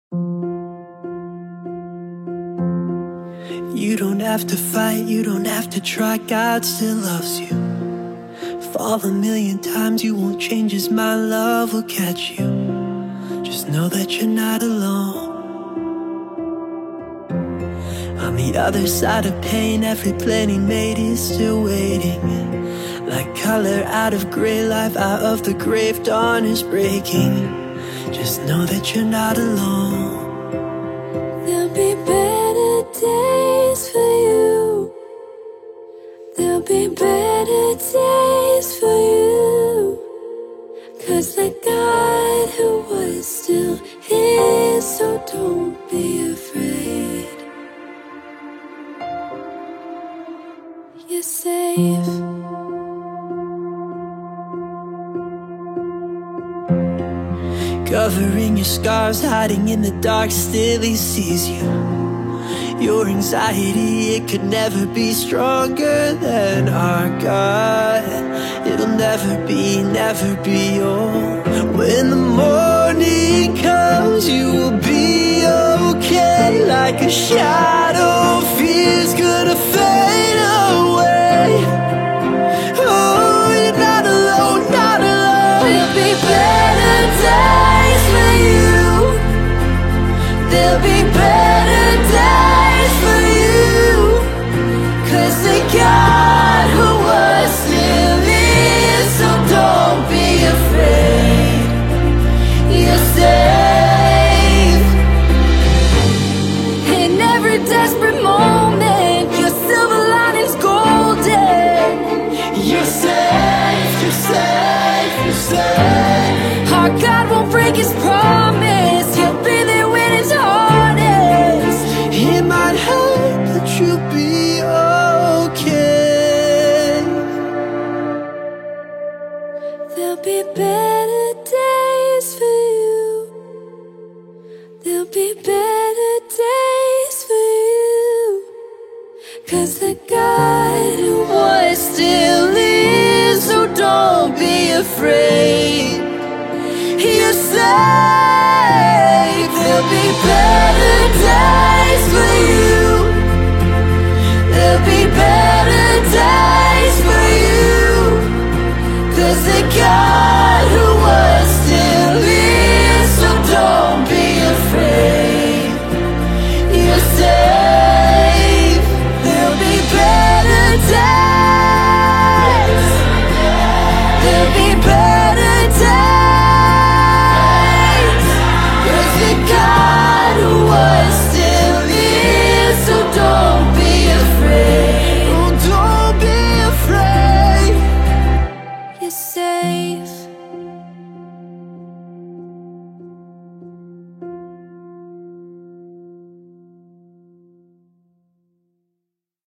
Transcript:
You don't have to fight, you don't have to try, God still loves you. Fall a million times, you won't change His mind, love will catch you. Just know that you're not alone. On the other side of pain, every plan He made is still waiting. Like color out of gray, life out of the grave, dawn is breaking. Just know that you're not alone. There'll be better days for you. There'll be better days for you. 'Cause the God who was still is, so don't be afraid. You're safe. Covering your scars, hiding in the dark, still He sees you. Your anxiety, it could never be stronger than our God. It'll never be yours. When the morning comes, you will be okay. Like a shadow, fear's gonna fade away. Oh, you're not alone, not alone. There'll be better days for you. There'll be better days for you. 'Cause the God who was still is, so don't be afraid. You're safe. In every desperate moment, your silver lining's golden. You're safe, you're safe, you're safe. Our God won't break His promise. He'll be there when it's hardest. It might hurt, but you'll be okay. There'll be better days for you. There'll be better days for you. 'Cause the God who was still is, so don't be afraid. You're safe. There'll be better days for you. There'll be better days for you. 'Cause the God who was still is, so don't be afraid. You're safe. There'll be better days. There'll be better days. 'Cause the God who was still is, so don't be afraid. Oh, don't be afraid. You're safe.